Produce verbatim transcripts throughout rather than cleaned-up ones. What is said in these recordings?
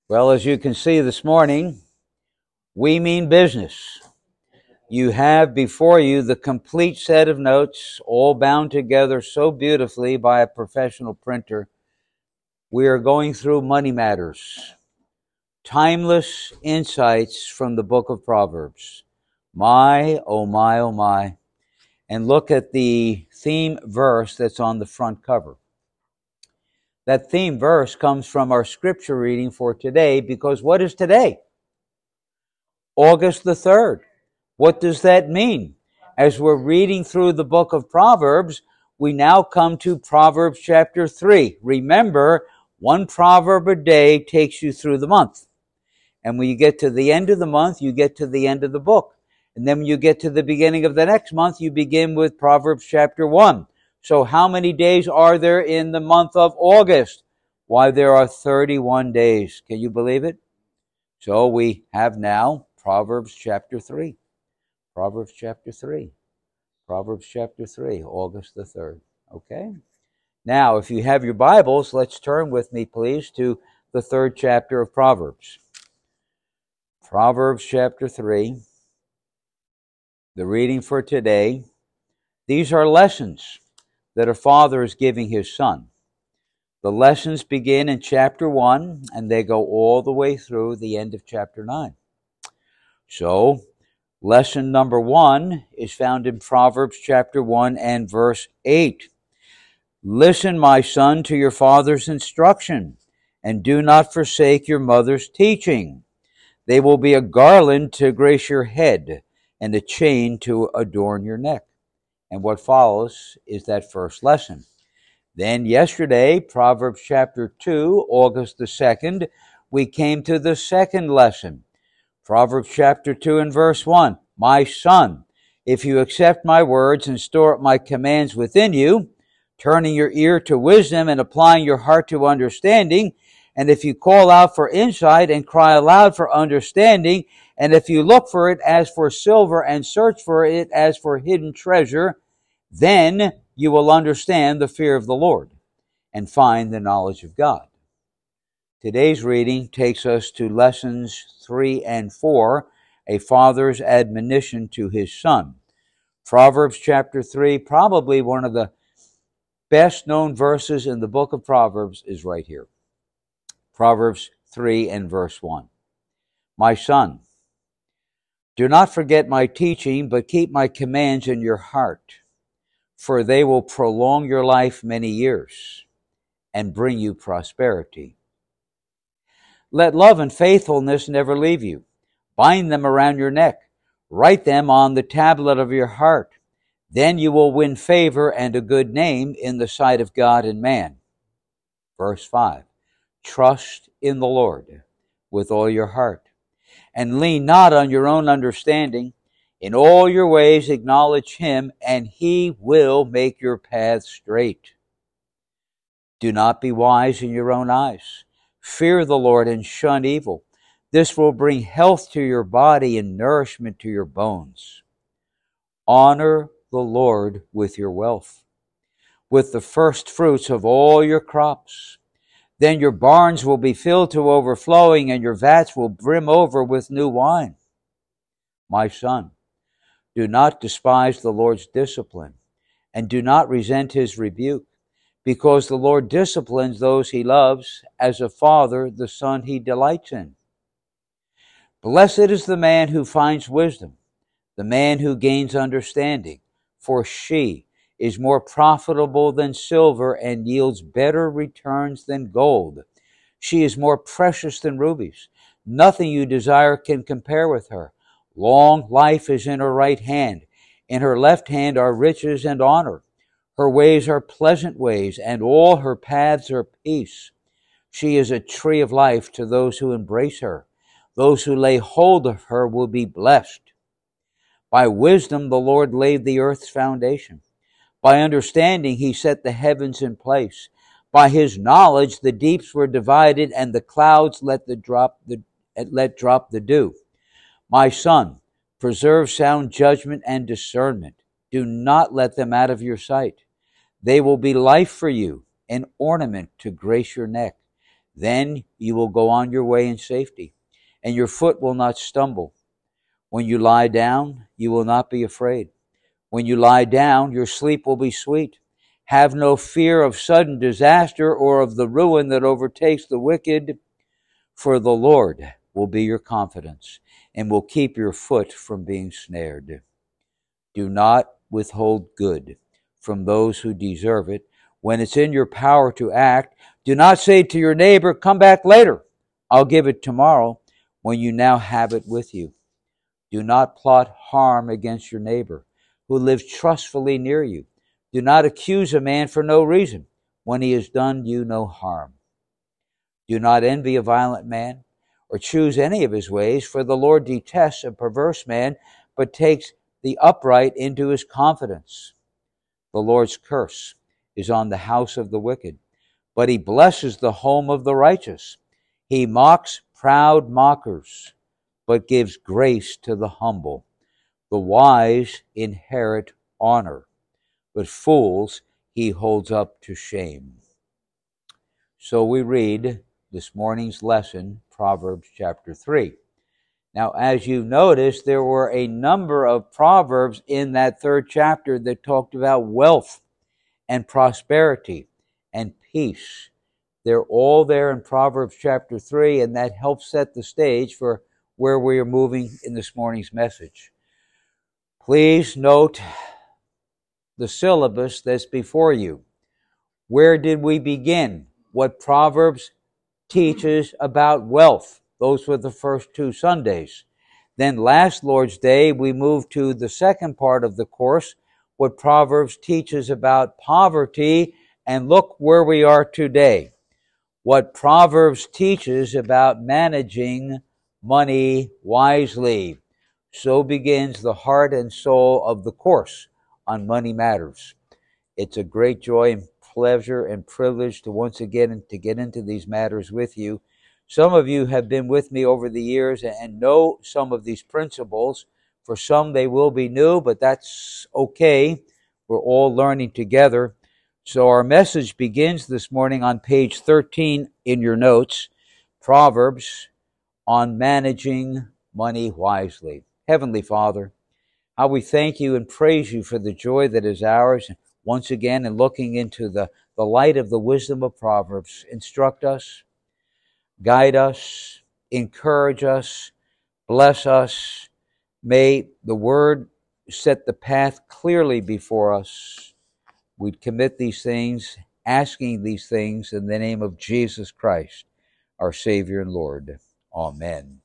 Well, as you can see this morning, we mean business. You have before you the complete set of notes, all bound together so beautifully by a professional printer. We are going through Money Matters, timeless insights from the book of Proverbs. My, oh my, oh my. And look at the theme verse that's on the front cover. That theme verse comes from our scripture reading for today, because what is today? August the third. What does that mean? As we're reading through the book of Proverbs, we now come to Proverbs chapter three. Remember, one proverb a day takes you through the month. And when you get to the end of the month, you get to the end of the book. And then when you get to the beginning of the next month, you begin with Proverbs chapter one. So how many days are there in the month of August? Why, there are thirty-one days. Can you believe it? So we have now Proverbs chapter three. Proverbs chapter three. Proverbs chapter three, August the third. Okay? Now, if you have your Bibles, let's turn with me, please, to the third chapter of Proverbs. Proverbs chapter three. The reading for today. These are lessons that a father is giving his son. The lessons begin in chapter one, and they go all the way through the end of chapter nine. So, lesson number one is found in Proverbs chapter one and verse eight. Listen, my son, to your father's instruction, and do not forsake your mother's teaching. They will be a garland to grace your head, and a chain to adorn your neck. And what follows is that first lesson. Then yesterday, Proverbs chapter two, August the second, we came to the second lesson. Proverbs chapter two and verse one. My son, if you accept my words and store up my commands within you, turning your ear to wisdom and applying your heart to understanding, and if you call out for insight and cry aloud for understanding, and if you look for it as for silver and search for it as for hidden treasure, then you will understand the fear of the Lord and find the knowledge of God. Today's reading takes us to lessons three and four, a father's admonition to his son. Proverbs chapter three, probably one of the best known verses in the book of Proverbs, is right here. Proverbs three and verse one. My son, do not forget my teaching, but keep my commands in your heart, for they will prolong your life many years and bring you prosperity. Let love and faithfulness never leave you. Bind them around your neck. Write them on the tablet of your heart. Then you will win favor and a good name in the sight of God and man. Verse five. Trust in the Lord with all your heart, and lean not on your own understanding. In all your ways acknowledge him, and he will make your paths straight. Do not be wise in your own eyes. Fear the Lord and shun evil. This will bring health to your body and nourishment to your bones. Honor the Lord with your wealth, with the first fruits of all your crops. Then your barns will be filled to overflowing, and your vats will brim over with new wine. My son, do not despise the Lord's discipline, and do not resent his rebuke, because the Lord disciplines those he loves, as a father the son he delights in. Blessed is the man who finds wisdom, the man who gains understanding, for she is more profitable than silver and yields better returns than gold. She is more precious than rubies. Nothing you desire can compare with her. Long life is in her right hand. In her left hand are riches and honor. Her ways are pleasant ways, and all her paths are peace. She is a tree of life to those who embrace her. Those who lay hold of her will be blessed. By wisdom the Lord laid the earth's foundation. By understanding he set the heavens in place. By his knowledge the deeps were divided, and the clouds let the drop the let drop the dew. My son, preserve sound judgment and discernment. Do not let them out of your sight. They will be life for you, an ornament to grace your neck. Then you will go on your way in safety, and your foot will not stumble. When you lie down, you will not be afraid. When you lie down, your sleep will be sweet. Have no fear of sudden disaster or of the ruin that overtakes the wicked, for the Lord will be your confidence and will keep your foot from being snared. Do not withhold good from those who deserve it. When it's in your power to act, do not say to your neighbor, come back later, I'll give it tomorrow, when you now have it with you. Do not plot harm against your neighbor who lives trustfully near you. Do not accuse a man for no reason when he has done you no harm. Do not envy a violent man or choose any of his ways, for the Lord detests a perverse man, but takes the upright into his confidence. The Lord's curse is on the house of the wicked, but he blesses the home of the righteous. He mocks proud mockers, but gives grace to the humble. The wise inherit honor, but fools he holds up to shame. So we read this morning's lesson, Proverbs chapter three. Now, as you notice, there were a number of proverbs in that third chapter that talked about wealth and prosperity and peace. They're all there in Proverbs chapter three, and that helps set the stage for where we are moving in this morning's message. Please note the syllabus that's before you. Where did we begin? What Proverbs teaches about wealth. Those were the first two Sundays. Then last Lord's Day, we moved to the second part of the course, what Proverbs teaches about poverty, and look where we are today. What Proverbs teaches about managing money wisely. So begins the heart and soul of the course on money matters. It's a great joy and pleasure and privilege to once again to get into these matters with you. Some of you have been with me over the years and know some of these principles. For some, they will be new, but that's okay. We're all learning together. So our message begins this morning on page thirteen in your notes, Proverbs on managing money wisely. Heavenly Father, how we thank you and praise you for the joy that is ours. Once again, in looking into the, the light of the wisdom of Proverbs, instruct us, guide us, encourage us, bless us. May the word set the path clearly before us. We'd commit these things, asking these things in the name of Jesus Christ, our Savior and Lord. Amen.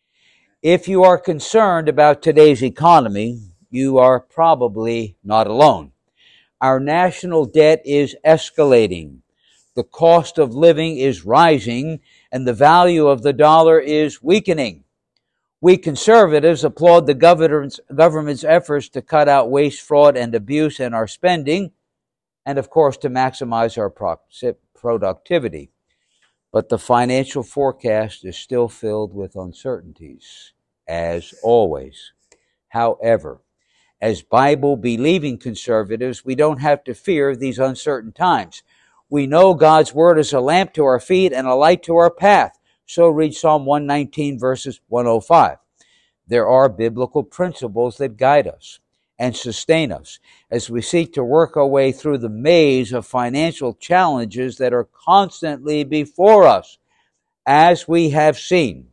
If you are concerned about today's economy, you are probably not alone. Our national debt is escalating. The cost of living is rising, and the value of the dollar is weakening. We conservatives applaud the government's, government's efforts to cut out waste, fraud, and abuse in our spending, and of course to maximize our productivity. But the financial forecast is still filled with uncertainties, as always. However, as Bible-believing conservatives, we don't have to fear these uncertain times. We know God's Word is a lamp to our feet and a light to our path. So read Psalm one nineteen, verses one oh five. There are biblical principles that guide us and sustain us as we seek to work our way through the maze of financial challenges that are constantly before us. As we have seen,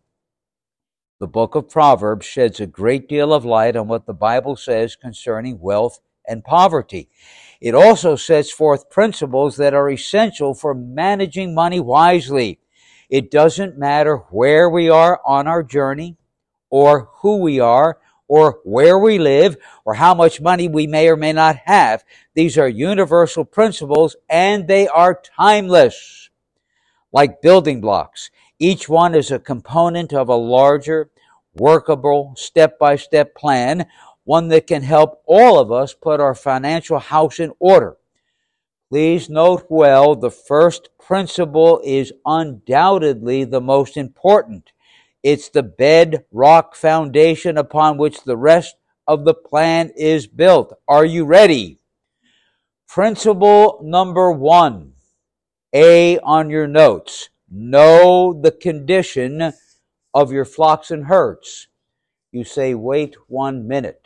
the book of Proverbs sheds a great deal of light on what the Bible says concerning wealth and poverty. It also sets forth principles that are essential for managing money wisely. It doesn't matter where we are on our journey, or who we are, or where we live, or how much money we may or may not have. These are universal principles, and they are timeless. Like building blocks, each one is a component of a larger, workable, step-by-step plan, one that can help all of us put our financial house in order. Please note well, the first principle is undoubtedly the most important. It's the bedrock foundation upon which the rest of the plan is built. Are you ready? Principle number one, A on your notes. know the condition of your flocks and herds. You say, wait one minute.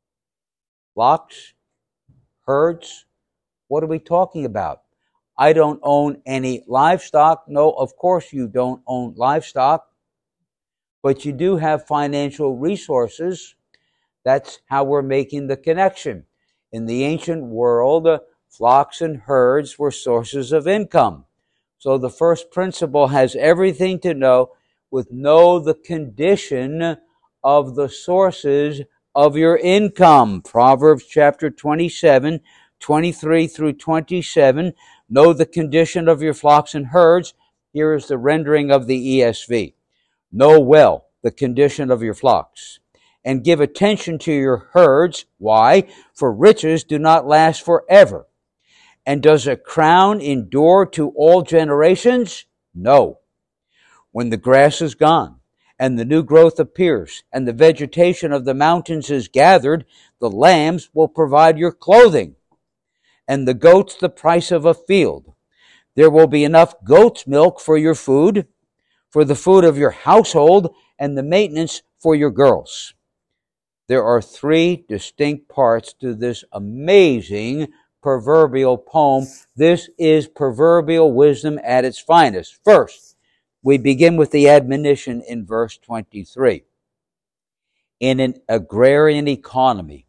Flocks? Herds? What are we talking about? I don't own any livestock. No, of course you don't own livestock. But you do have financial resources. That's how we're making the connection. In the ancient world, flocks and herds were sources of income. So the first principle has everything to know with know the condition of the sources of your income. Proverbs chapter twenty-seven, twenty-three through twenty-seven. Know the condition of your flocks and herds. Here is the rendering of the E S V. Know well the condition of your flocks, and give attention to your herds. Why? For riches do not last forever. And does a crown endure to all generations? No. When the grass is gone, and the new growth appears, and the vegetation of the mountains is gathered, the lambs will provide your clothing, and the goats the price of a field. There will be enough goat's milk for your food, for the food of your household, and the maintenance for your girls. There are three distinct parts to this amazing proverbial poem. This is proverbial wisdom at its finest. First, we begin with the admonition in verse twenty-three. In an agrarian economy,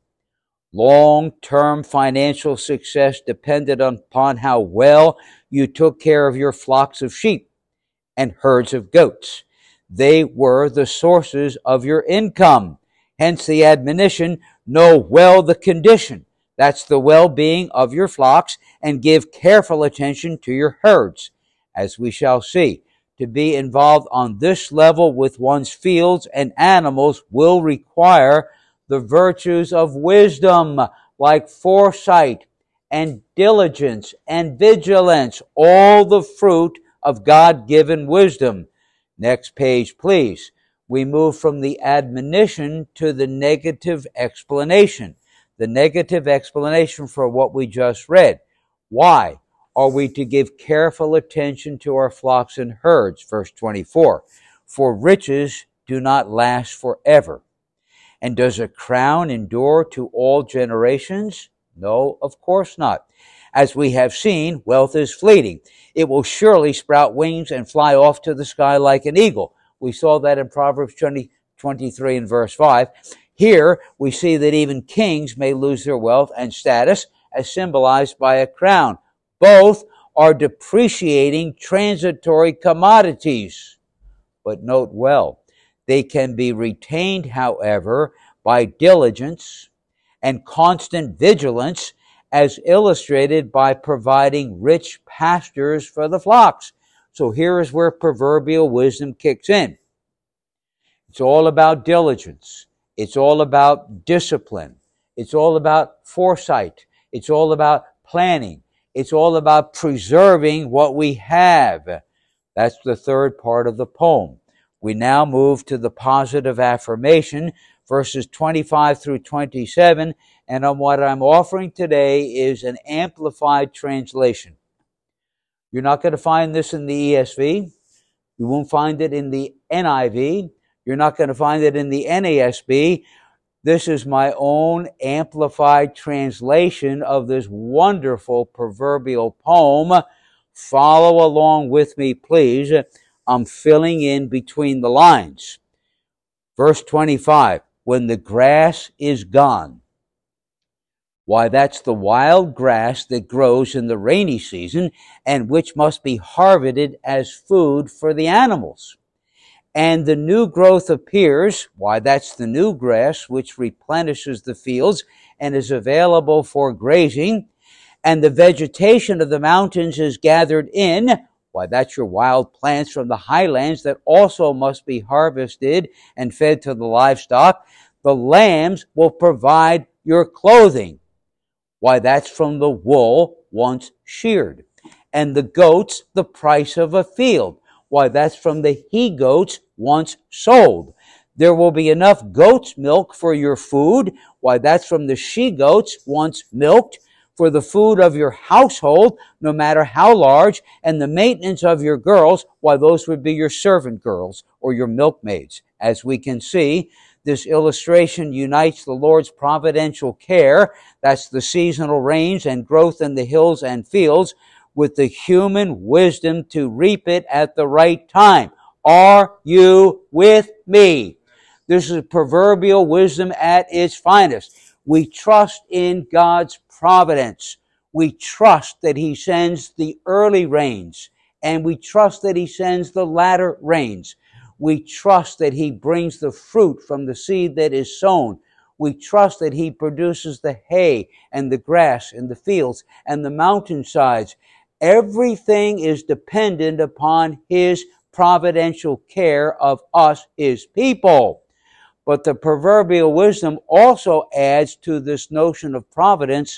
long-term financial success depended upon how well you took care of your flocks of sheep and herds of goats. They were the sources of your income. Hence the admonition, know well the condition. That's the well-being of your flocks, and give careful attention to your herds. As we shall see, to be involved on this level with one's fields and animals will require the virtues of wisdom, like foresight and diligence and vigilance, all the fruit of God-given wisdom. Next page, please. We move from the admonition to the negative explanation. The negative explanation for what we just read. Why are we to give careful attention to our flocks and herds? Verse twenty-four. For riches do not last forever. And does a crown endure to all generations? No, of course not. As we have seen, wealth is fleeting. It will surely sprout wings and fly off to the sky like an eagle. We saw that in Proverbs twenty, twenty-three and verse five. Here, we see that even kings may lose their wealth and status, as symbolized by a crown. Both are depreciating transitory commodities. But note well, they can be retained, however, by diligence and constant vigilance, as illustrated by providing rich pastures for the flocks. So here is where proverbial wisdom kicks in. It's all about diligence. It's all about discipline. It's all about foresight. It's all about planning. It's all about preserving what we have. That's the third part of the poem. We now move to the positive affirmation, verses twenty-five through twenty-seven, and on what I'm offering today is an amplified translation. You're not going to find this in the E S V. You won't find it in the N I V. You're not going to find it in the N A S B. This is my own amplified translation of this wonderful proverbial poem. Follow along with me, please. I'm filling in between the lines. Verse twenty-five, when the grass is gone. Why, that's the wild grass that grows in the rainy season and which must be harvested as food for the animals. And the new growth appears. Why, that's the new grass which replenishes the fields and is available for grazing. And the vegetation of the mountains is gathered in. Why, that's your wild plants from the highlands that also must be harvested and fed to the livestock. The lambs will provide your clothing. Why, that's from the wool once sheared. And the goats, the price of a field. Why, that's from the he-goats once sold. There will be enough goat's milk for your food. Why, that's from the she-goats once milked, for the food of your household, no matter how large, and the maintenance of your girls, why those would be your servant girls or your milkmaids. As we can see, this illustration unites the Lord's providential care, that's the seasonal rains and growth in the hills and fields, with the human wisdom to reap it at the right time. Are you with me? This is proverbial wisdom at its finest. We trust in God's providence. We trust that He sends the early rains, and we trust that He sends the latter rains. We trust that He brings the fruit from the seed that is sown. We trust that He produces the hay and the grass in the fields and the mountainsides. Everything is dependent upon His providential care of us, His people. But the proverbial wisdom also adds to this notion of providence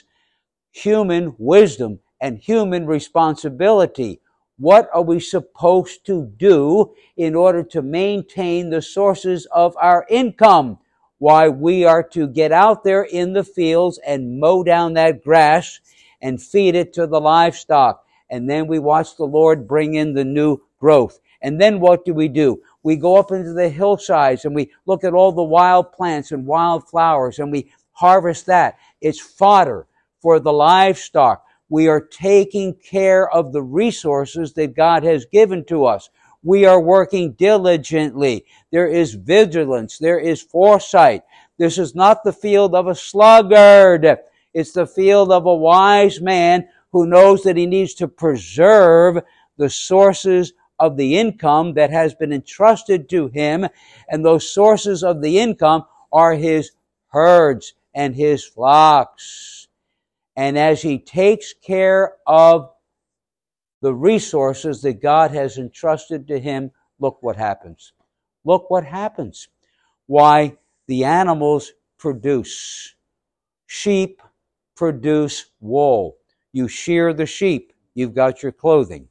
human wisdom and human responsibility. What are we supposed to do in order to maintain the sources of our income? Why, we are to get out there in the fields and mow down that grass and feed it to the livestock. And then we watch the Lord bring in the new growth. And then what do we do? We go up into the hillsides and we look at all the wild plants and wild flowers and we harvest that. It's fodder for the livestock. We are taking care of the resources that God has given to us. We are working diligently. There is vigilance. There is foresight. This is not the field of a sluggard. It's the field of a wise man who knows that he needs to preserve the sources of the income that has been entrusted to him. And those sources of the income are his herds and his flocks. And as he takes care of the resources that God has entrusted to him, look what happens. Look what happens. Why, the animals produce. Sheep produce wool. You shear the sheep, you've got your clothing.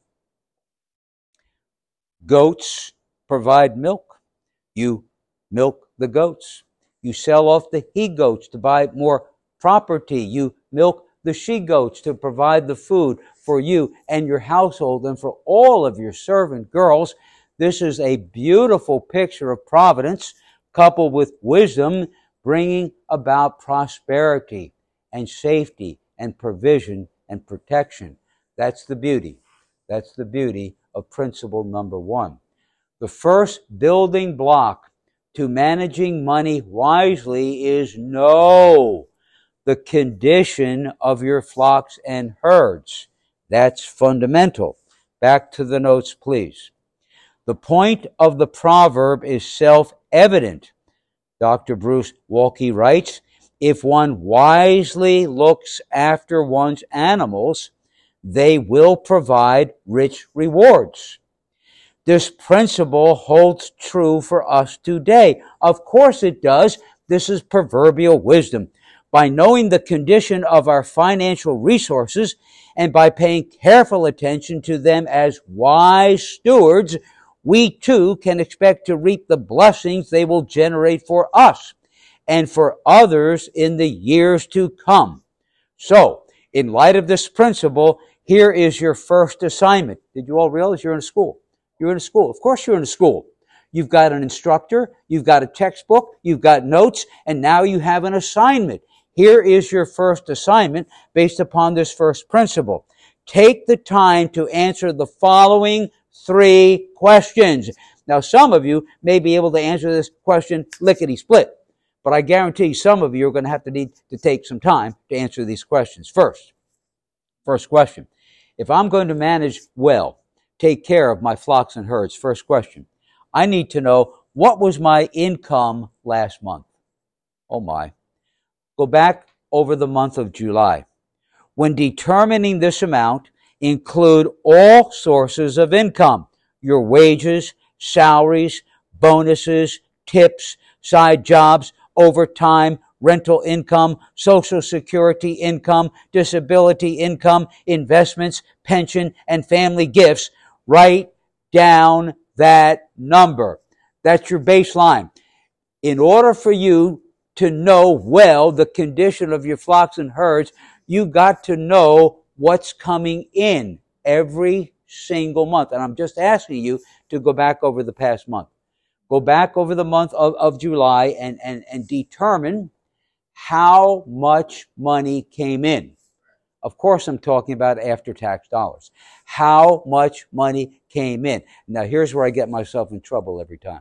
Goats provide milk. You milk the goats. You sell off the he-goats to buy more property. You milk the she-goats to provide the food for you and your household and for all of your servant girls. This is a beautiful picture of providence coupled with wisdom, bringing about prosperity and safety and provision and protection. That's the beauty. That's the beauty of principle number one. The first building block to managing money wisely is know the condition of your flocks and herds. That's fundamental. Back to the notes, please. The point of the proverb is self-evident. Doctor Bruce Waltke writes, if one wisely looks after one's animals, they will provide rich rewards. This principle holds true for us today. Of course it does. This is proverbial wisdom. By knowing the condition of our financial resources and by paying careful attention to them as wise stewards, we too can expect to reap the blessings they will generate for us and for others in the years to come. So, in light of this principle, here is your first assignment. Did you all realize you're in a school? You're in a school. Of course you're in a school. You've got an instructor, you've got a textbook, you've got notes, and now you have an assignment. Here is your first assignment based upon this first principle. Take the time to answer the following three questions. Now, some of you may be able to answer this question lickety-split, but I guarantee some of you are going to have to need to take some time to answer these questions. First, first question. If I'm going to manage well, take care of my flocks and herds, first question, I need to know, what was my income last month? Oh my. Go back over the month of July. When determining this amount, include all sources of income, your wages, salaries, bonuses, tips, side jobs, overtime, rental income, Social Security income, disability income, investments, pension, and family gifts. Write down that number. That's your baseline. In order for you to know well the condition of your flocks and herds, You got to know what's coming in every single month. And I'm just asking you to go back over the past month. Go back over the month of, of July and, and, and determine how much money came in. Of course, I'm talking about after-tax dollars. How much money came in. Now, here's where I get myself in trouble every time.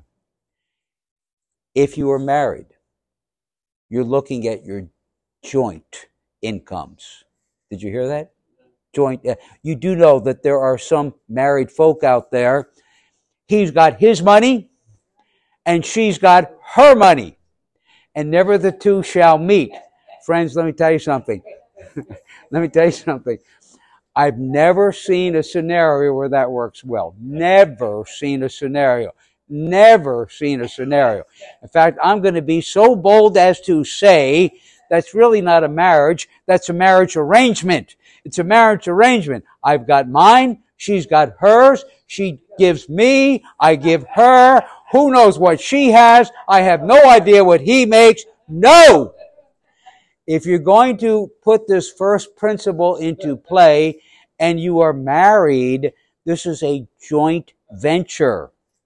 If you are married, you're looking at your joint incomes. Did you hear that? Joint. Uh, you do know that there are some married folk out there. He's got his money, and she's got her money, and never the two shall meet. Friends, let me tell you something. Let me tell you something. I've never seen a scenario where that works well. Never seen a scenario. Never seen a scenario. In fact, I'm going to be so bold as to say that's really not a marriage. That's a marriage arrangement. It's a marriage arrangement. I've got mine. She's got hers. She gives me. I give her. Who knows what she has? I have no idea what he makes. No! If you're going to put this first principle into play and you are married, this is a joint venture.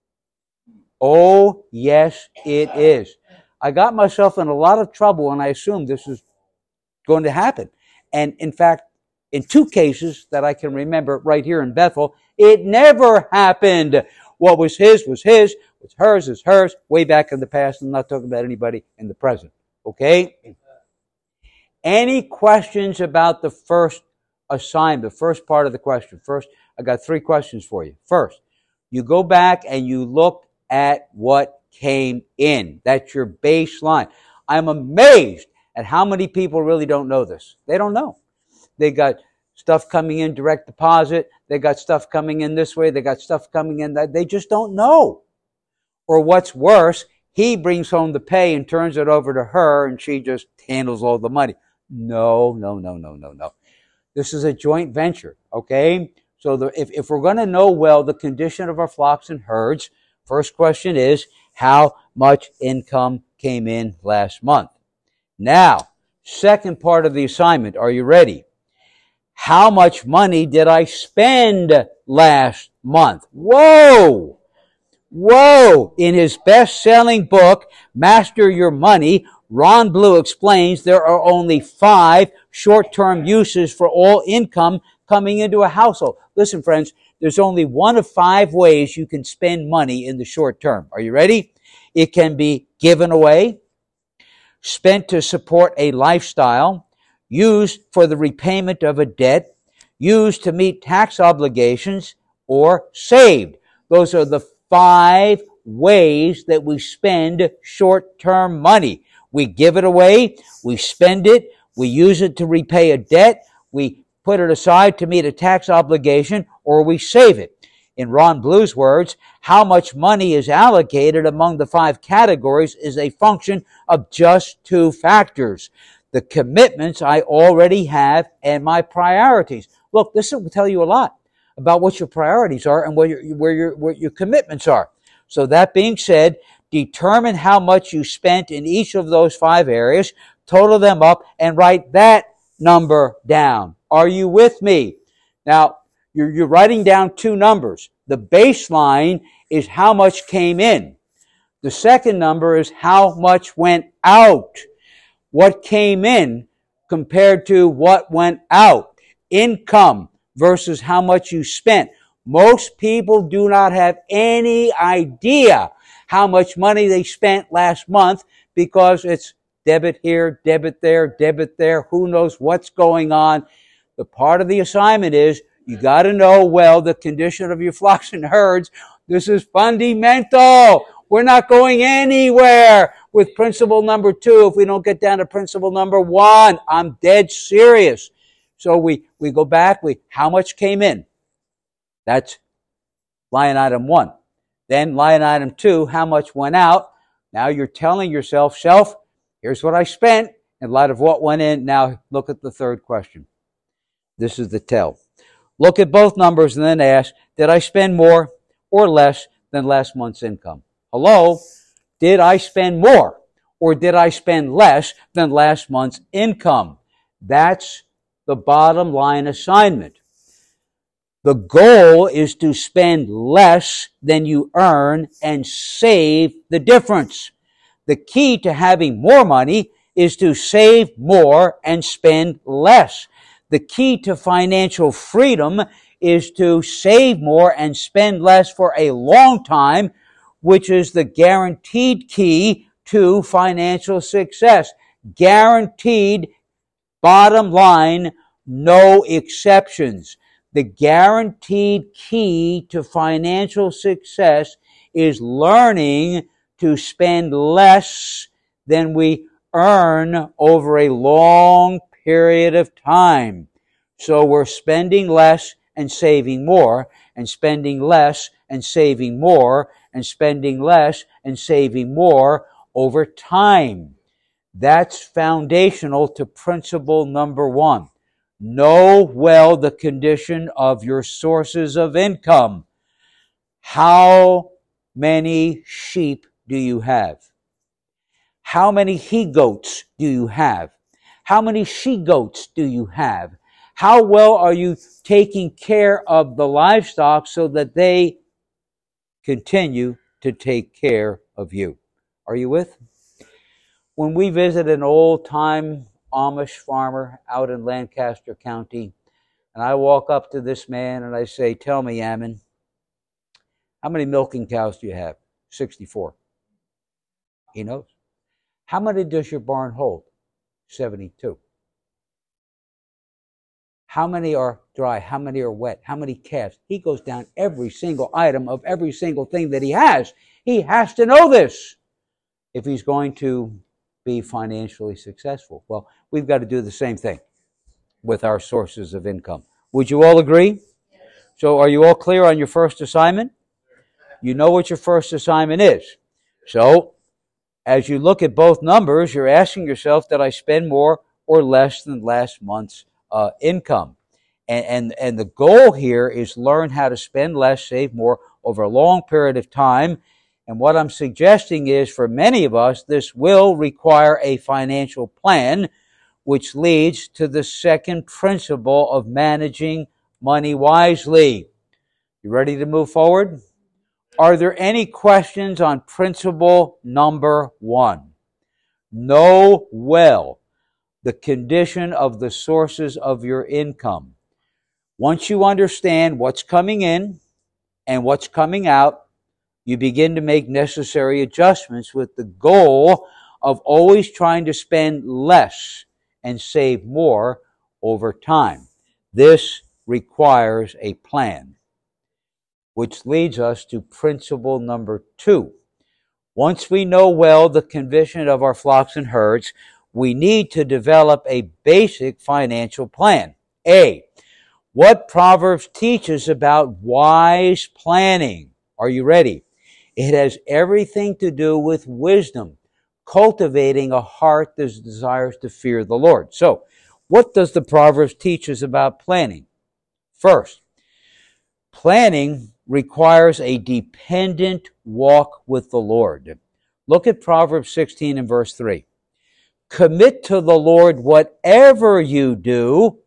Oh, yes, it is. I got myself in a lot of trouble when I assumed this was going to happen. And in fact, in two cases that I can remember right here in Bethel, it never happened. What was his was his, what's hers is hers, way back in the past. I'm not talking about anybody in the present. Okay? Any questions about the first assignment, the first part of the question? First, I got three questions for you. First, you go back and you look at what came in. That's your baseline. I'm amazed at how many people really don't know this. They don't know. They got stuff coming in direct deposit. They got stuff coming in this way. They got stuff coming in that they just don't know. Or what's worse, he brings home the pay and turns it over to her and she just handles all the money. No, no, no, no, no, no. This is a joint venture, okay? So the, if, if we're going to know well the condition of our flocks and herds, first question is, how much income came in last month? Now, second part of the assignment, are you ready? How much money did I spend last month? Whoa! Whoa! In his best-selling book, Master Your Money, Ron Blue explains there are only five short-term uses for all income coming into a household. Listen, friends, there's only one of five ways you can spend money in the short term. Are you ready? It can be given away, spent to support a lifestyle, used for the repayment of a debt, used to meet tax obligations, or saved. Those are the five ways that we spend short-term money. We give it away, we spend it, we use it to repay a debt, we put it aside to meet a tax obligation, or we save it. In Ron Blue's words, how much money is allocated among the five categories is a function of just two factors: the commitments I already have and my priorities. Look, this will tell you a lot about what your priorities are and where your, where your, where your commitments are. So that being said, determine how much you spent in each of those five areas, total them up, and write that number down. Are you with me? Now, you're, you're writing down two numbers. The baseline is how much came in. The second number is how much went out. What came in compared to what went out. Income versus how much you spent. Most people do not have any idea how much money they spent last month because it's debit here, debit there, debit there. Who knows what's going on? The part of the assignment is you got to know well the condition of your flocks and herds. This is fundamental. We're not going anywhere with principle number two if we don't get down to principle number one. I'm dead serious. So we, we go back, we, how much came in? That's line item one. Then line item two, how much went out? Now you're telling yourself, self, here's what I spent in light of what went in. Now look at the third question. This is the tell. Look at both numbers and then ask, did I spend more or less than last month's income? Hello? Did I spend more or did I spend less than last month's income? That's the bottom line assignment. The goal is to spend less than you earn and save the difference. The key to having more money is to save more and spend less. The key to financial freedom is to save more and spend less for a long time, which is the guaranteed key to financial success. Guaranteed, bottom line, no exceptions. The guaranteed key to financial success is learning to spend less than we earn over a long period of time. So we're spending less and saving more, and spending less and saving more, and spending less and saving more over time. That's foundational to principle number one. Know well the condition of your sources of income. How many sheep do you have? How many he-goats do you have? How many she-goats do you have? How well are you taking care of the livestock so that they continue to take care of you? Are you with? When we visit an old-time Amish farmer out in Lancaster County, and I walk up to this man and I say, "Tell me, Ammon, how many milking cows do you have?" sixty-four. He knows. "How many does your barn hold?" seventy-two. "How many are dry? How many are wet? How many calves?" He goes down every single item of every single thing that he has. He has to know this if he's going to be financially successful. Well, we've got to do the same thing with our sources of income. Would you all agree? So are you all clear on your first assignment? You know what your first assignment is. So as you look at both numbers, you're asking yourself, did I spend more or less than last month's uh, income? And, and, and the goal here is learn how to spend less, save more over a long period of time. And what I'm suggesting is, for many of us, this will require a financial plan, which leads to the second principle of managing money wisely. You ready to move forward? Are there any questions on principle number one? Know well the condition of the sources of your income. Once you understand what's coming in and what's coming out, you begin to make necessary adjustments with the goal of always trying to spend less and save more over time. This requires a plan, which leads us to principle number two. Once we know well the condition of our flocks and herds, we need to develop a basic financial plan. A, what Proverbs teaches about wise planning. Are you ready? It has everything to do with wisdom, cultivating a heart that desires to fear the Lord. So, what does the Proverbs teach us about planning? First, planning requires a dependent walk with the Lord. Look at Proverbs sixteen and verse three. Commit to the Lord whatever you do,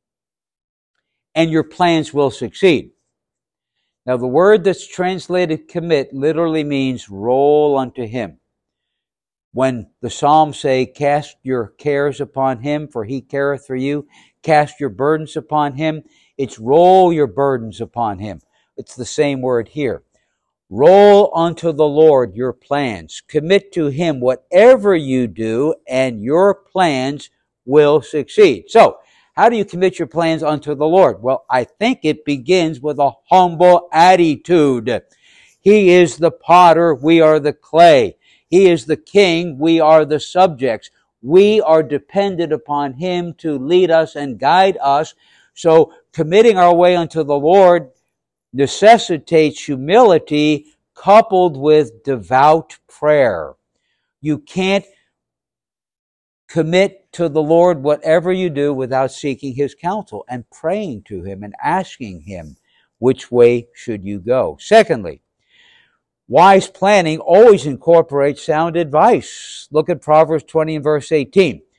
and your plans will succeed. Now, the word that's translated commit literally means roll unto Him. When the Psalms say, cast your cares upon Him, for He careth for you, cast your burdens upon Him, it's roll your burdens upon Him. It's the same word here. Roll unto the Lord your plans. Commit to Him whatever you do, and your plans will succeed. So, how do you commit your plans unto the Lord? Well, I think it begins with a humble attitude. He is the potter, we are the clay. He is the king, we are the subjects. We are dependent upon Him to lead us and guide us. So committing our way unto the Lord necessitates humility coupled with devout prayer. You can't commit to the Lord whatever you do without seeking His counsel and praying to Him and asking Him, which way should you go? Secondly, wise planning always incorporates sound advice. Look at Proverbs twenty and verse eighteen.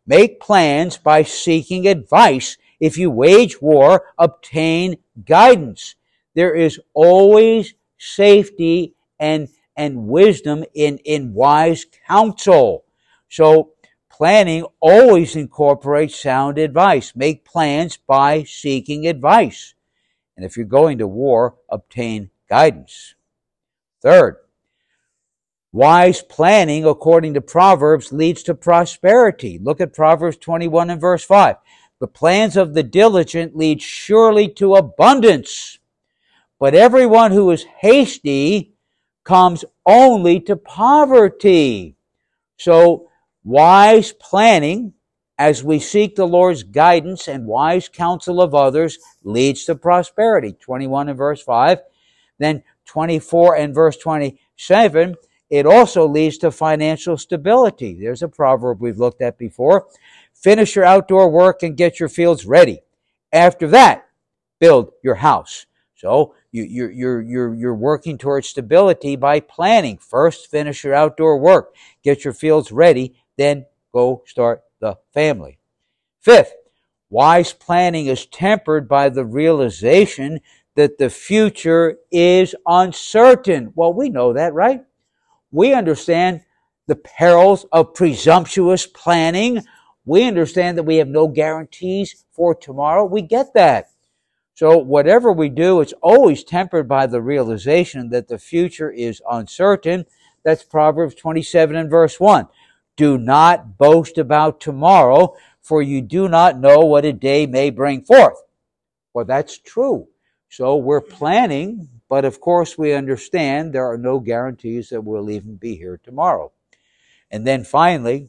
Make plans by seeking advice. If you wage war, obtain guidance. There is always safety and, and wisdom in, in wise counsel. So planning always incorporates sound advice. Make plans by seeking advice. And if you're going to war, obtain guidance. Third, wise planning, according to Proverbs, leads to prosperity. Look at Proverbs twenty-one and verse five. The plans of the diligent lead surely to abundance, but everyone who is hasty comes only to poverty. So, wise planning, as we seek the Lord's guidance and wise counsel of others, leads to prosperity. twenty-one and verse five. Then twenty-four and verse twenty-seven, it also leads to financial stability. There's a proverb we've looked at before. Finish your outdoor work and get your fields ready. After that, build your house. So you, you're, you're, you're, you're working towards stability by planning. First, finish your outdoor work. Get your fields ready. Then go start the family. Fifth, wise planning is tempered by the realization that the future is uncertain. Well, we know that, right? We understand the perils of presumptuous planning. We understand that we have no guarantees for tomorrow. We get that. So whatever we do, it's always tempered by the realization that the future is uncertain. That's Proverbs twenty-seven and verse one. Do not boast about tomorrow, for you do not know what a day may bring forth. Well, that's true. So we're planning, but of course we understand there are no guarantees that we'll even be here tomorrow. And then finally,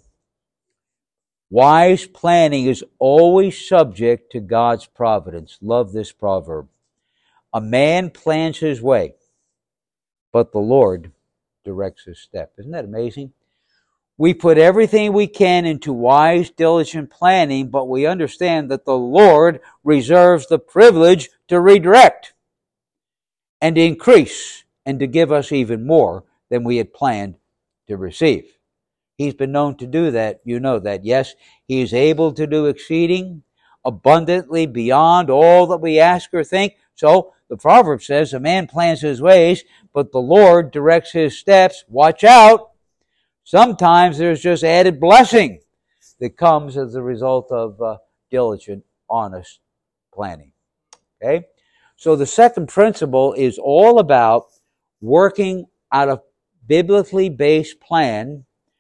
wise planning is always subject to God's providence. Love this proverb. A man plans his way, but the Lord directs his step. Isn't that amazing? We put everything we can into wise, diligent planning, but we understand that the Lord reserves the privilege to redirect and to increase and to give us even more than we had planned to receive. He's been known to do that. You know that. Yes, He is able to do exceeding abundantly beyond all that we ask or think. So the proverb says, a man plans his ways, but the Lord directs his steps. Watch out. Sometimes there's just added blessing that comes as a result of uh, diligent, honest planning. Okay? So the second principle is all about working out a biblically based plan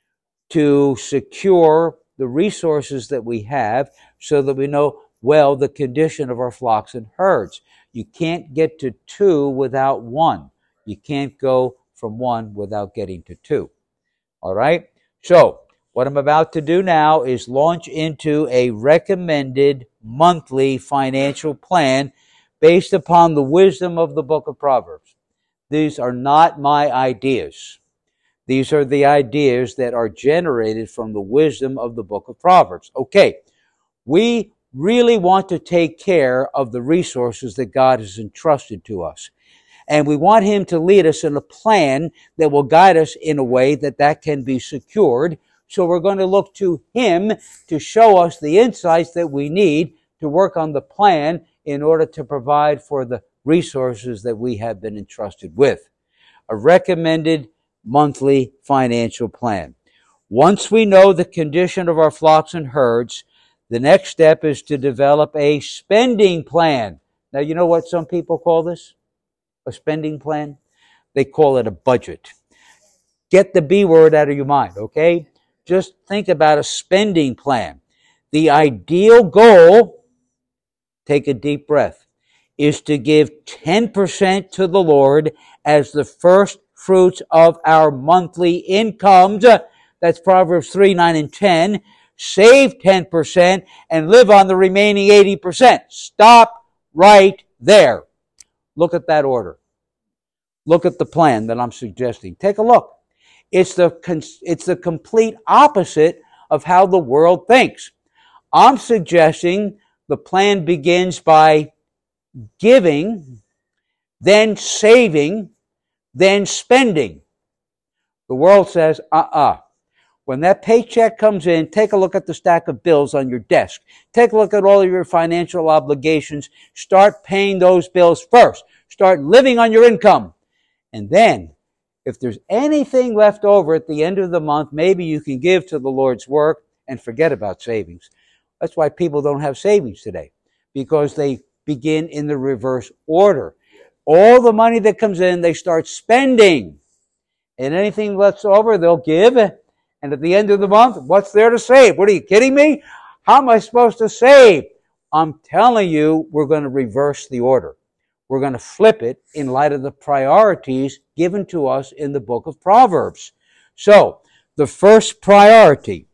to secure the resources that we have so that we know well the condition of our flocks and herds. You can't get to two without one. You can't go from one without getting to two. All right? So, what I'm about to do now is launch into a recommended monthly financial plan based upon the wisdom of the book of Proverbs. These are not my ideas. These are the ideas that are generated from the wisdom of the book of Proverbs. Okay, we really want to take care of the resources that God has entrusted to us. And we want Him to lead us in a plan that will guide us in a way that that can be secured. So we're going to look to Him to show us the insights that we need to work on the plan in order to provide for the resources that we have been entrusted with. A recommended monthly financial plan. Once we know the condition of our flocks and herds, the next step is to develop a spending plan. Now, you know what some people call this? A spending plan? They call it a budget. Get the B word out of your mind, okay? Just think about a spending plan. The ideal goal, take a deep breath, is to give ten percent to the Lord as the first fruits of our monthly incomes. That's Proverbs three, nine, and ten. Save ten percent and live on the remaining eighty percent. Stop right there. Look at that order. Look at the plan that I'm suggesting. Take a look. It's the, it's the complete opposite of how the world thinks. I'm suggesting the plan begins by giving, then saving, then spending. The world says, uh-uh. When that paycheck comes in, take a look at the stack of bills on your desk. Take a look at all of your financial obligations. Start paying those bills first. Start living on your income. And then, if there's anything left over at the end of the month, maybe you can give to the Lord's work and forget about savings. That's why people don't have savings today, because they begin in the reverse order. All the money that comes in, they start spending. And anything left over, they'll give. And at the end of the month, what's there to save? What, are you kidding me? How am I supposed to save? I'm telling you, we're going to reverse the order. We're going to flip it in light of the priorities given to us in the book of Proverbs. So, the first priority,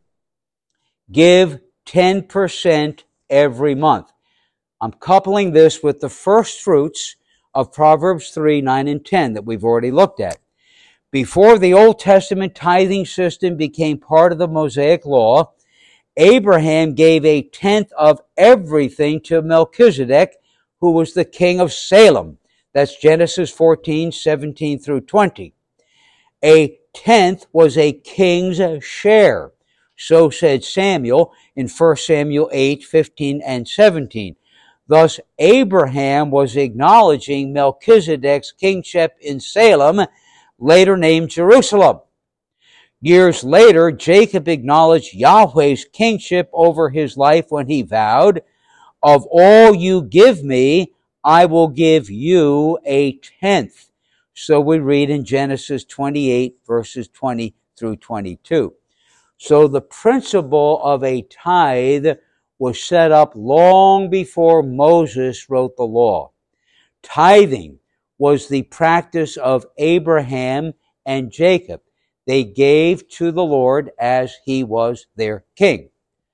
give ten percent every month. I'm coupling this with the first fruits of Proverbs three, nine, and ten that we've already looked at. Before the Old Testament tithing system became part of the Mosaic Law, Abraham gave a tenth of everything to Melchizedek, who was the king of Salem. That's Genesis fourteen, seventeen through twenty. A tenth was a king's share. So said Samuel in First Samuel eight, fifteen and seventeen. Thus, Abraham was acknowledging Melchizedek's kingship in Salem, later named Jerusalem. Years later, Jacob acknowledged Yahweh's kingship over his life when he vowed, "Of all you give me, I will give you a tenth." So we read in Genesis twenty-eight, verses twenty through twenty-two. So the principle of a tithe was set up long before Moses wrote the law. Tithing was the practice of Abraham and Jacob. They gave to the Lord as he was their king.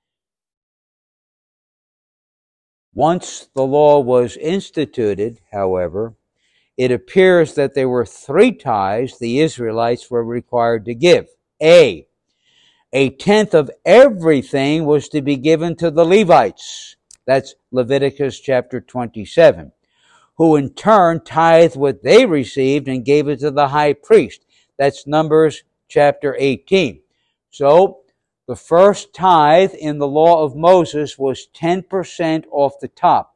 Once the law was instituted, however, it appears that there were three tithes the Israelites were required to give. A. A tenth of everything was to be given to the Levites. That's Leviticus chapter twenty-seven. Who in turn tithed what they received and gave it to the high priest. That's Numbers chapter eighteen. So, the first tithe in the law of Moses was ten percent off the top.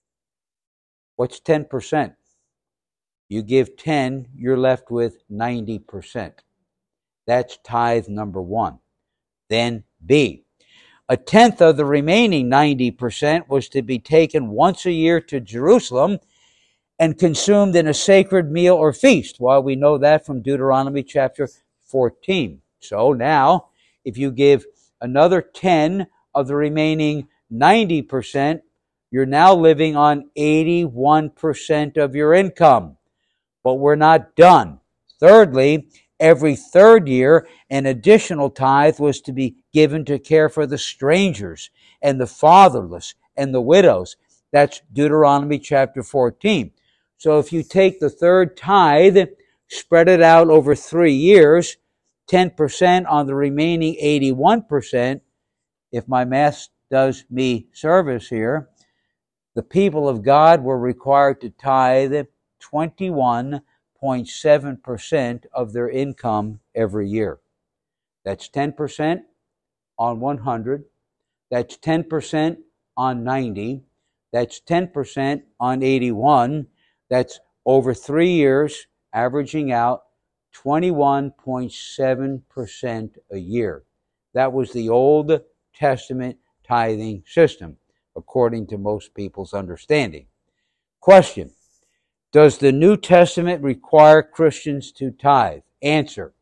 What's ten percent? You give ten, you're left with ninety percent. That's tithe number one. Then B. A tenth of the remaining ninety percent was to be taken once a year to Jerusalem and consumed in a sacred meal or feast. Well, we know that from Deuteronomy chapter fourteen. So now, if you give another ten of the remaining ninety percent, you're now living on eighty-one percent of your income. But we're not done. Thirdly, every third year, an additional tithe was to be given to care for the strangers and the fatherless and the widows. That's Deuteronomy chapter fourteen. So if you take the third tithe, spread it out over three years, ten percent on the remaining eighty-one percent, if my math does me service here, the people of God were required to tithe twenty-one point seven percent of their income every year. That's ten percent on one hundred. That's ten percent on ninety. That's ten percent on eighty-one. That's over three years, averaging out twenty-one point seven percent a year. That was the Old Testament tithing system, according to most people's understanding. Question: does the New Testament require Christians to tithe? Answer: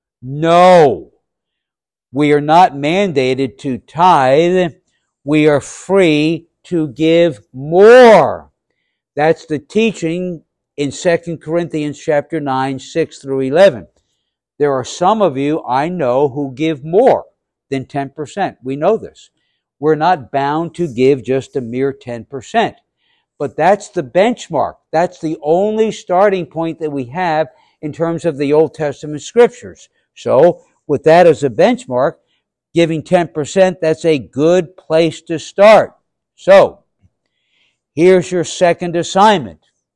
no. We are not mandated to tithe. We are free to give more. That's the teaching in Second Corinthians chapter nine, six through eleven. There are some of you I know who give more than ten percent. We know this. We're not bound to give just a mere ten percent. But that's the benchmark. That's the only starting point that we have in terms of the Old Testament scriptures. So, with that as a benchmark, giving ten percent, that's a good place to start. So, here's your second assignment.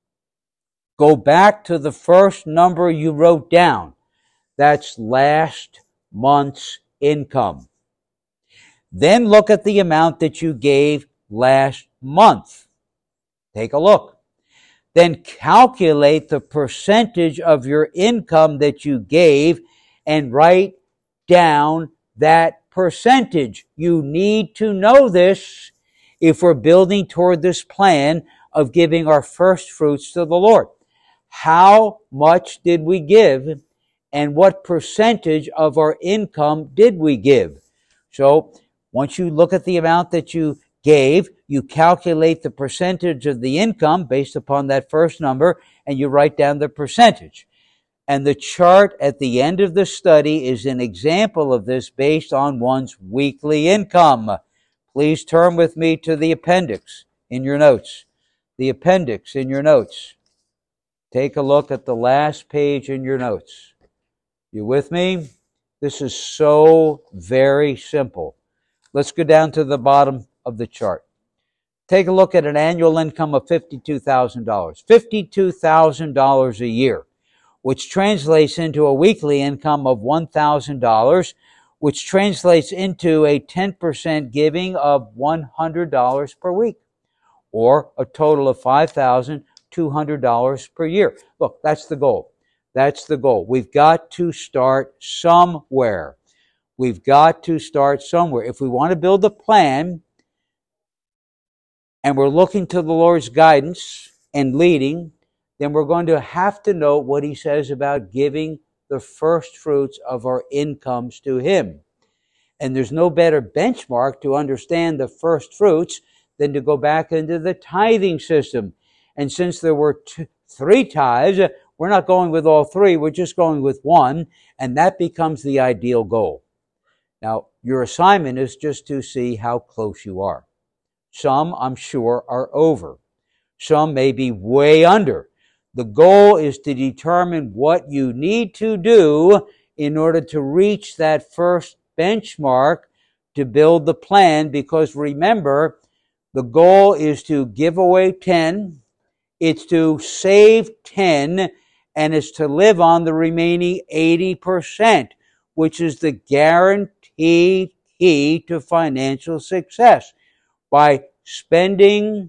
Go back to the first number you wrote down. That's last month's income. Then look at the amount that you gave last month. Take a look. Then calculate the percentage of your income that you gave and write down that percentage. You need to know this if we're building toward this plan of giving our first fruits to the Lord. How much did we give, and what percentage of our income did we give? So once you look at the amount that you gave, you calculate the percentage of the income based upon that first number, and you write down the percentage. And the chart at the end of the study is an example of this based on one's weekly income. Please turn with me to the appendix in your notes. The appendix in your notes. Take a look at the last page in your notes. You with me? This is so very simple. Let's go down to the bottom of the chart. Take a look at an annual income of fifty-two thousand dollars. fifty-two thousand dollars a year, which translates into a weekly income of one thousand dollars, which translates into a ten percent giving of one hundred dollars per week, or a total of five thousand two hundred dollars per year. Look, that's the goal. That's the goal. We've got to start somewhere. We've got to start somewhere. If we want to build a plan, and we're looking to the Lord's guidance and leading, then we're going to have to know what He says about giving the first fruits of our incomes to Him. And there's no better benchmark to understand the first fruits than to go back into the tithing system. And since there were two, three tithes, we're not going with all three, we're just going with one, and that becomes the ideal goal. Now, your assignment is just to see how close you are. Some, I'm sure, are over. Some may be way under. The goal is to determine what you need to do in order to reach that first benchmark to build the plan, because remember, the goal is to give away ten, it's to save ten, and it's to live on the remaining eighty percent, which is the guaranteed key to financial success. By spending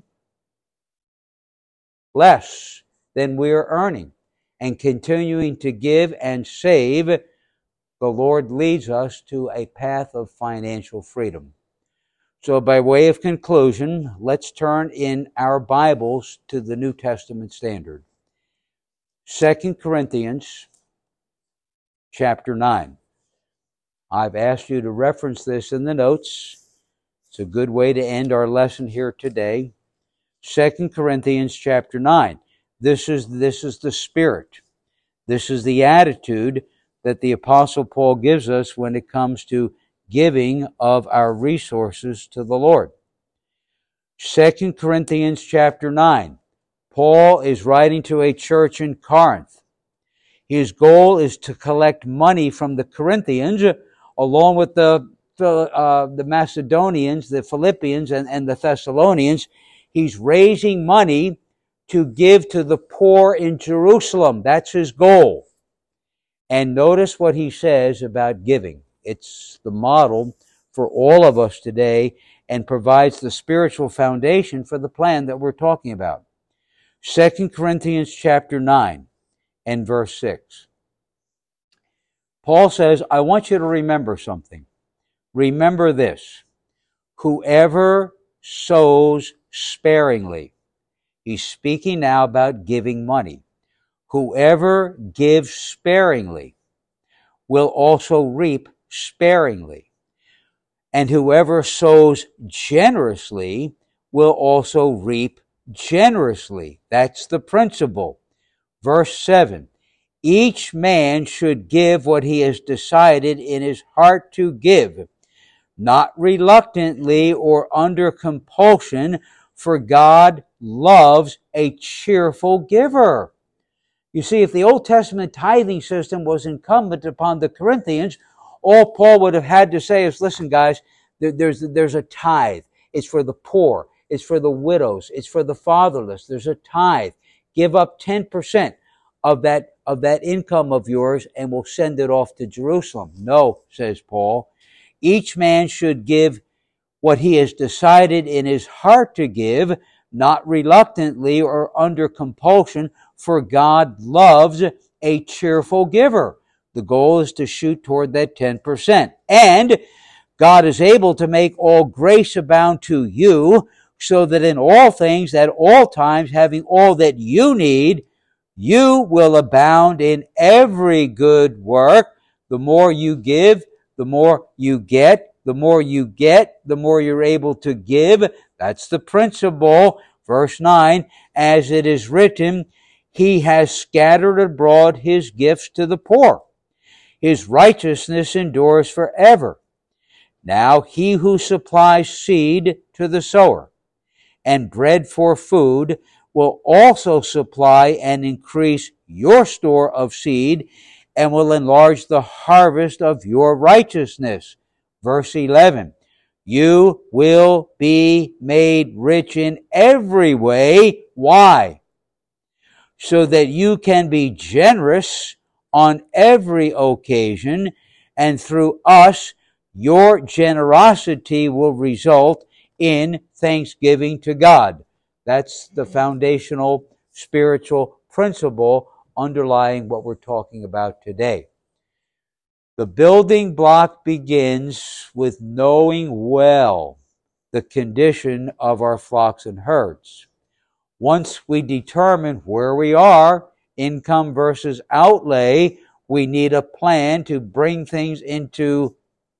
less than we are earning and continuing to give and save, the Lord leads us to a path of financial freedom. So by way of conclusion, let's turn in our Bibles to the New Testament standard. Second Corinthians chapter nine. I've asked you to reference this in the notes. It's a good way to end our lesson here today. Second Corinthians chapter nine. This is, this is the spirit. This is the attitude that the Apostle Paul gives us when it comes to giving of our resources to the Lord. Second Corinthians chapter nine. Paul is writing to a church in Corinth. His goal is to collect money from the Corinthians along with the uh, the Macedonians, the Philippians, and, and the Thessalonians. He's raising money to give to the poor in Jerusalem. That's his goal. And notice what he says about giving. It's the model for all of us today and provides the spiritual foundation for the plan that we're talking about. Second Corinthians chapter nine and verse six. Paul says, I want you to remember something. Remember this. Whoever sows sparingly. He's speaking now about giving money. Whoever gives sparingly will also reap sparingly. And whoever sows generously will also reap generously. That's the principle. Verse seven. Each man should give what he has decided in his heart to give, not reluctantly or under compulsion, for God loves a cheerful giver. You see, if the Old Testament tithing system was incumbent upon the Corinthians, all Paul would have had to say is, listen, guys, there's, there's a tithe. It's for the poor. It's for the widows. It's for the fatherless. There's a tithe. Give up ten percent of that, of that income of yours and we'll send it off to Jerusalem. No, says Paul. Each man should give what he has decided in his heart to give, not reluctantly or under compulsion, for God loves a cheerful giver. The goal is to shoot toward that ten percent. And God is able to make all grace abound to you, so that in all things, at all times, having all that you need, you will abound in every good work. The more you give, the more you get. The more you get, the more you're able to give. That's the principle. Verse nine, as it is written, he has scattered abroad his gifts to the poor. His righteousness endures forever. Now he who supplies seed to the sower and bread for food will also supply and increase your store of seed and will enlarge the harvest of your righteousness. Verse eleven, you will be made rich in every way. Why? So that you can be generous on every occasion, and through us, your generosity will result in thanksgiving to God. That's the foundational spiritual principle underlying what we're talking about today. The building block begins with knowing well the condition of our flocks and herds. Once we determine where we are, income versus outlay, we need a plan to bring things into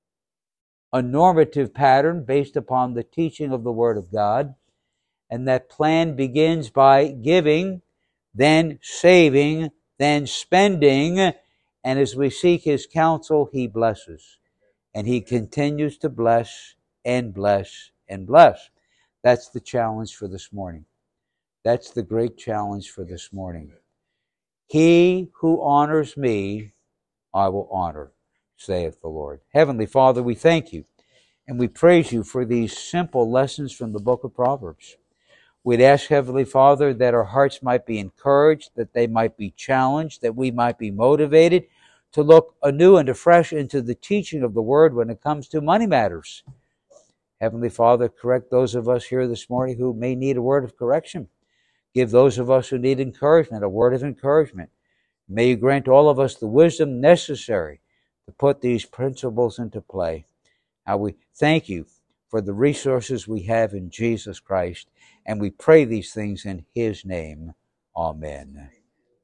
a normative pattern based upon the teaching of the Word of God. And that plan begins by giving, then saving, then spending. And as we seek His counsel, He blesses. And He continues to bless and bless and bless. That's the challenge for this morning. That's the great challenge for this morning. He who honors me, I will honor, saith the Lord. Heavenly Father, we thank you and we praise you for these simple lessons from the book of Proverbs. We'd ask, Heavenly Father, that our hearts might be encouraged, that they might be challenged, that we might be motivated to look anew and afresh into the teaching of the Word when it comes to money matters. Heavenly Father, correct those of us here this morning who may need a word of correction. Give those of us who need encouragement a word of encouragement. May you grant all of us the wisdom necessary to put these principles into play. Now we thank you for the resources we have in Jesus Christ, and we pray these things in His name. Amen.